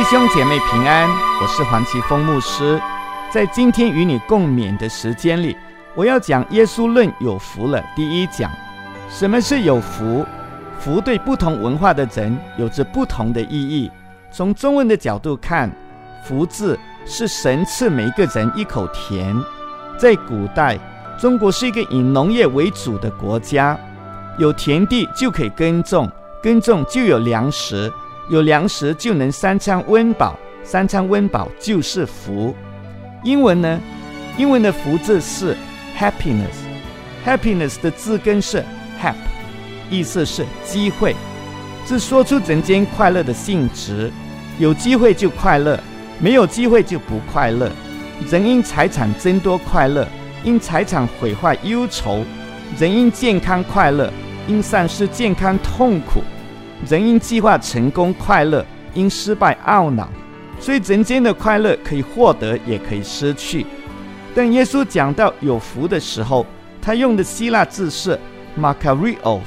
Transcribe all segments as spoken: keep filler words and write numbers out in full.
兄姐妹平安，我是黄奇峰牧师。在今天与你共勉的时间里，我要讲耶稣论有福了第一讲。什么是有福？福对不同文化的人有着不同的意义。从中文的角度看，福字是神赐每一个人一口田。在古代，中国是一个以农业为主的国家，有田地就可以耕种，耕种就有粮食，有粮食就能三餐温饱，三餐温饱就是福。英文呢？英文的福字是 happiness， happiness 的字根是 hap， 意思是机会，是说出人间快乐的性质。有机会就快乐，没有机会就不快乐。人因财产增多快乐，因财产毁坏忧愁。人因健康快乐，因丧失健康痛苦。人因计划成功快乐，因失败懊恼。所以人间的快乐可以获得，也可以失去。但耶稣讲到有福的时候，他用的希腊字是 makarios，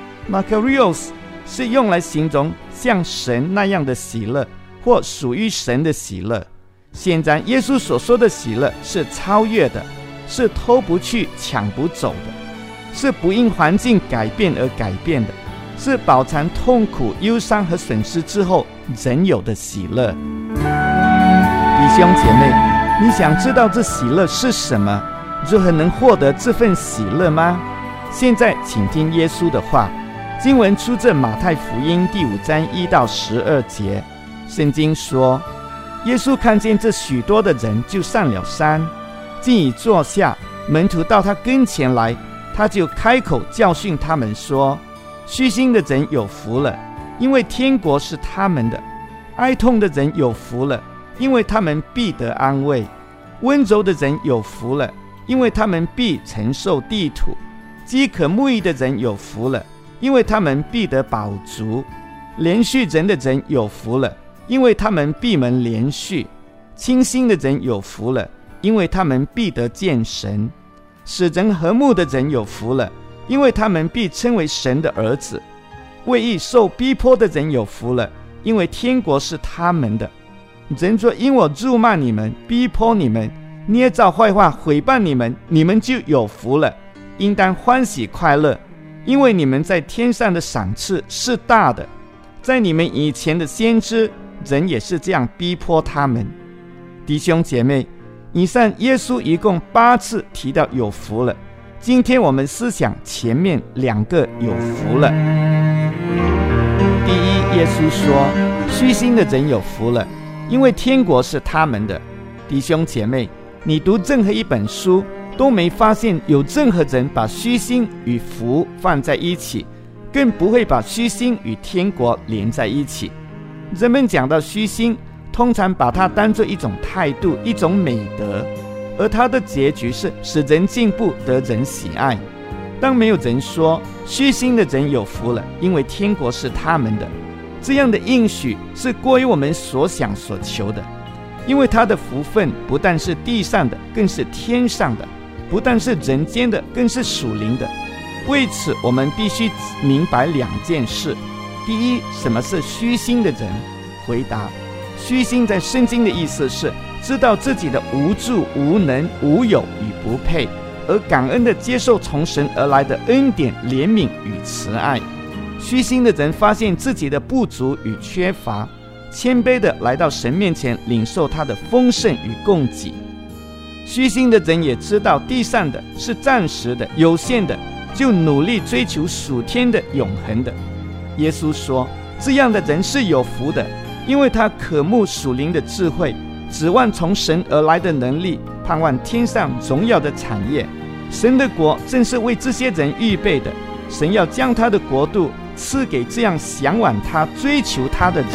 makarios 是用来形容像神那样的喜乐，或属于神的喜乐。显然耶稣所说的喜乐是超越的，是偷不去抢不走的，是不因环境改变而改变的，是饱尝痛苦忧伤和损失之后仍有的喜乐。弟兄姐妹，你想知道这喜乐是什么，如何能获得这份喜乐吗？现在请听耶稣的话。经文出自马太福音第五章一到十二节。圣经说，耶稣看见这许多的人，就上了山，既已坐下，门徒到他跟前来，他就开口教训他们说，虚心的人有福了，因为天国是他们的；哀痛的人有福了，因为他们必得安慰；温柔的人有福了，因为他们必承受地土；饥渴慕义的人有福了，因为他们必得饱足；连续人的人有福了，因为他们必蒙连续；清心的人有福了，因为他们必得见神；使人和睦的人有福了，因为他们必称为神的儿子；为义受逼迫的人有福了，因为天国是他们的。人若因我辱骂你们，逼迫你们，捏造坏话毁谤你们，你们就有福了，应当欢喜快乐，因为你们在天上的赏赐是大的。在你们以前的先知，人也是这样逼迫他们。弟兄姐妹，以上耶稣一共八次提到有福了，今天我们思想前面两个有福了。第一，耶稣说，虚心的人有福了，因为天国是他们的。弟兄姐妹，你读任何一本书，都没发现有任何人把虚心与福放在一起，更不会把虚心与天国连在一起。人们讲到虚心，通常把它当作一种态度，一种美德，而它的结局是使人进步，得人喜爱。当没有人说虚心的人有福了，因为天国是他们的，这样的应许是过于我们所想所求的。因为他的福分不但是地上的，更是天上的；不但是人间的，更是属灵的。为此我们必须明白两件事。第一，什么是虚心的人？回答，虚心在圣经的意思是知道自己的无助、无能、无有与不配，而感恩地接受从神而来的恩典、怜悯与慈爱。虚心的人发现自己的不足与缺乏，谦卑地来到神面前，领受他的丰盛与供给。虚心的人也知道地上的是暂时的、有限的，就努力追求属天的、永恒的。耶稣说，这样的人是有福的，因为他渴慕属灵的智慧，指望从神而来的能力，盼望天上荣耀的产业。神的国正是为这些人预备的，神要将他的国度赐给这样向往他、追求他的人。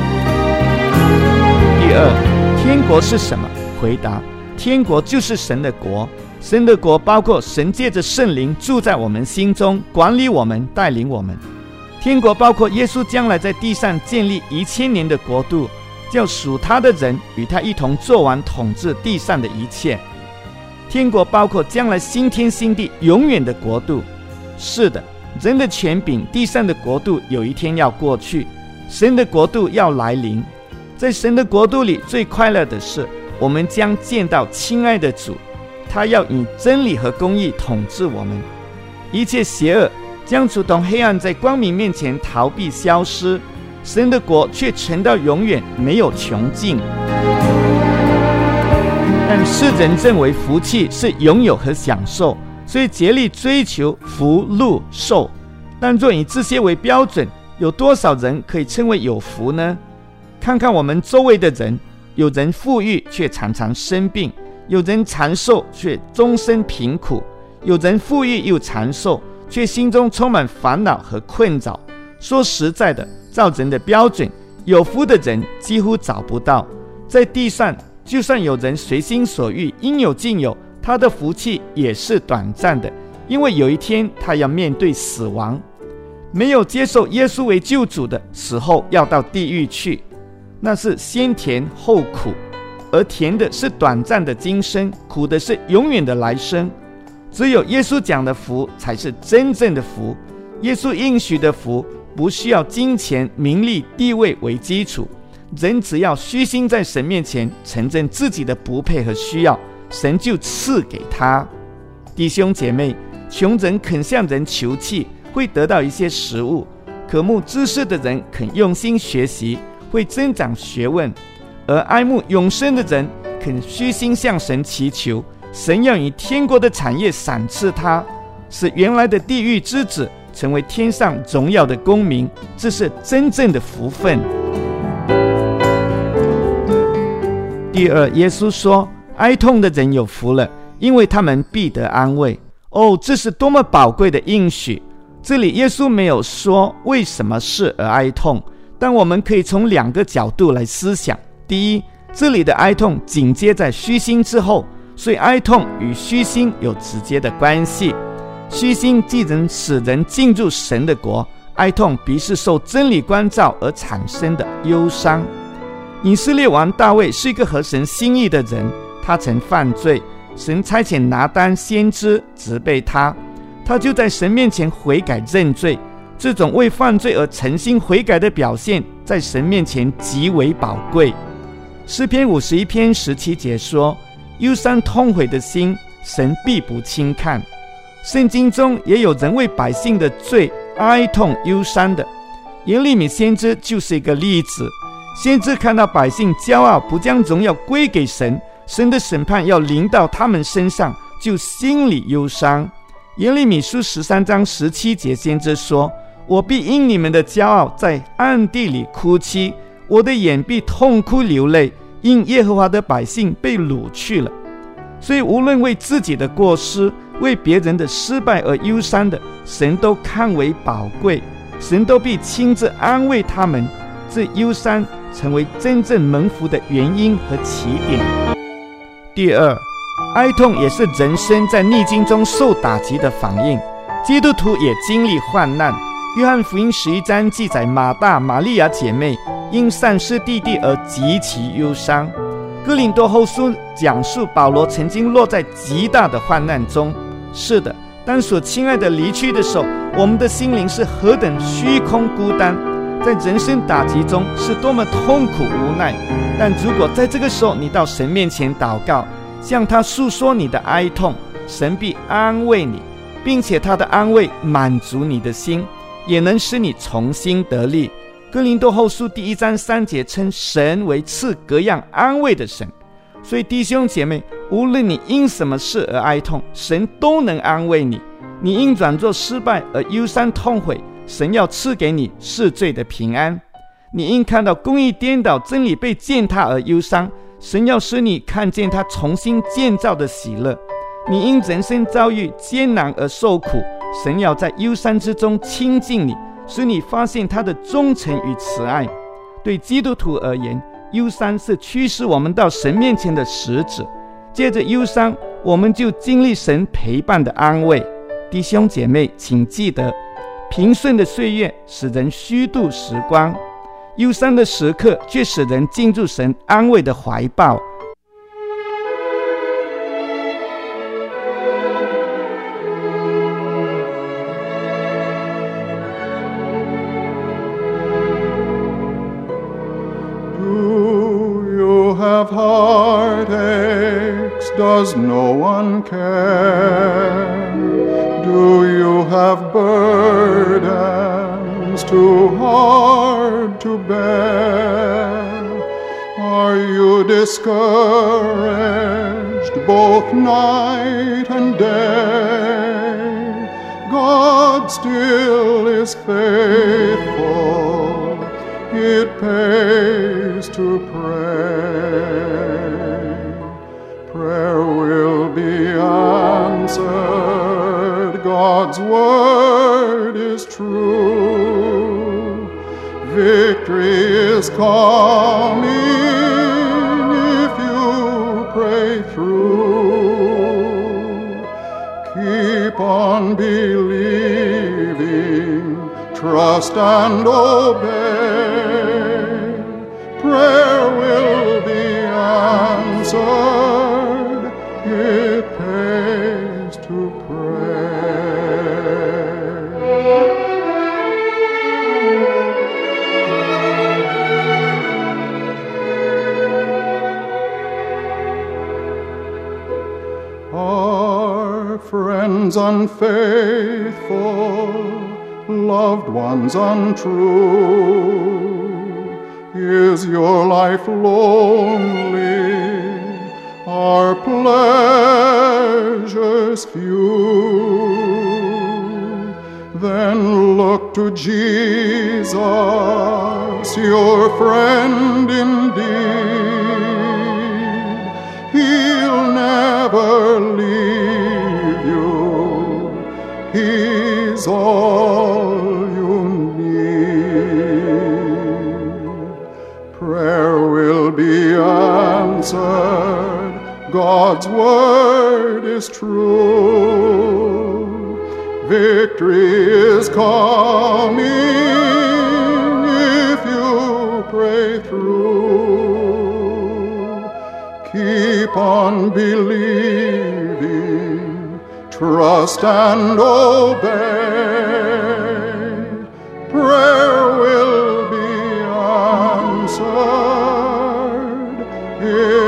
第二，天国是什么？回答，天国就是神的国。神的国包括神借着圣灵住在我们心中，管理我们，带领我们。天国包括耶稣将来在地上建立一千年的国度，叫属他的人与他一同做完统治地上的一切。天国包括将来新天新地永远的国度。是的，人的权柄，地上的国度有一天要过去，神的国度要来临。 在神的国度里，最快乐的是我们将见到亲爱的主，他要以真理和公义统治我们，一切邪恶将如同黑暗在光明面前逃避消失，神的国却存到永远，没有穷尽。但世人认为福气是拥有和享受，所以竭力追求福禄寿。但若以这些为标准，有多少人可以称为有福呢？看看我们周围的人，有人富裕却常常生病，有人长寿却终身贫苦，有人富裕又长寿，却心中充满烦恼和困扰。说实在的，照人的标准，有福的人几乎找不到。在地上，就算有人随心所欲，应有尽有，他的福气也是短暂的，因为有一天他要面对死亡。没有接受耶稣为救主的，死后要到地狱去，那是先甜后苦，而甜的是短暂的今生，苦的是永远的来生。只有耶稣讲的福才是真正的福。耶稣应许的福不需要金钱、名利、地位为基础，人只要虚心在神面前承认自己的不配和需要，神就赐给他。弟兄姐妹，穷人肯向人求气，会得到一些食物；渴慕知识的人肯用心学习，会增长学问；而爱慕永生的人肯虚心向神祈求，神要以天国的产业赏赐他，使原来的地狱之子成为天上荣耀的公民，这是真正的福分。第二，耶稣说，哀痛的人有福了，因为他们必得安慰。哦，这是多么宝贵的应许！这里耶稣没有说为什么事而哀痛，但我们可以从两个角度来思想。第一，这里的哀痛紧接在虚心之后，所以哀痛与虚心有直接的关系。虚心既能使人进入神的国，哀痛必是受真理关照而产生的忧伤。以色列王大卫是一个合神心意的人，他曾犯罪，神差遣拿单先知责备他，他就在神面前悔改认罪。这种为犯罪而诚心悔改的表现，在神面前极为宝贵。诗篇五十一篇十七节说，忧伤痛悔的心，神必不轻看。圣经中也有人为百姓的罪哀痛忧伤的，耶利米先知就是一个例子。先知看到百姓骄傲，不将荣耀归给神，神的审判要临到他们身上，就心里忧伤。耶利米书十三章十七节，先知说，我必因你们的骄傲在暗地里哭泣，我的眼必痛哭流泪，因耶和华的百姓被掳去了。所以无论为自己的过失，为别人的失败而忧伤的，神都看为宝贵，神都必亲自安慰他们，这忧伤成为真正蒙福的原因和起点。第二，哀痛也是人生在逆境中受打击的反应，基督徒也经历患难。约翰福音十一章记载，马大、玛利亚姐妹因丧失弟弟而极其忧伤。哥林多后书讲述保罗曾经落在极大的患难中。是的，当所亲爱的离去的时候，我们的心灵是何等虚空孤单，在人生打击中是多么痛苦无奈。但如果在这个时候你到神面前祷告，向他诉说你的哀痛，神必安慰你，并且他的安慰满足你的心，也能使你重新得力。哥林多后书第一章三节称神为赐各样安慰的神。所以弟兄姐妹，无论你因什么事而哀痛，神都能安慰你。你因软弱失败而忧伤痛悔，神要赐给你赦罪的平安。你因看到公义颠倒，真理被践踏而忧伤，神要使你看见他重新建造的喜乐。你因人生遭遇艰难而受苦，神要在忧伤之中亲近你，使你发现他的忠诚与慈爱。对基督徒而言，忧伤是驱使我们到神面前的使者，借着忧伤，我们就经历神陪伴的安慰。弟兄姐妹，请记得，平顺的岁月使人虚度时光，忧伤的时刻却使人进入神安慰的怀抱。 have heartaches? Does no one care? Do you have burdens too hard to bear? Are you discouraged both night and day? God still is faithful. It pays to pray. Prayer will be answered. God's word is true. Victory is coming if you pray through. Keep on believing, trust and obey. Prayer will be answered. It pays to Are friends unfaithful, loved ones untrue? Is your life lonely? Are pleasures few? Then look to Jesus, your friend indeed. He'll never leave you. He's all you need. Prayer will be answered. God's word is true. Victory is coming if you pray through. Keep on believing, trust and obey. Prayer will be answered.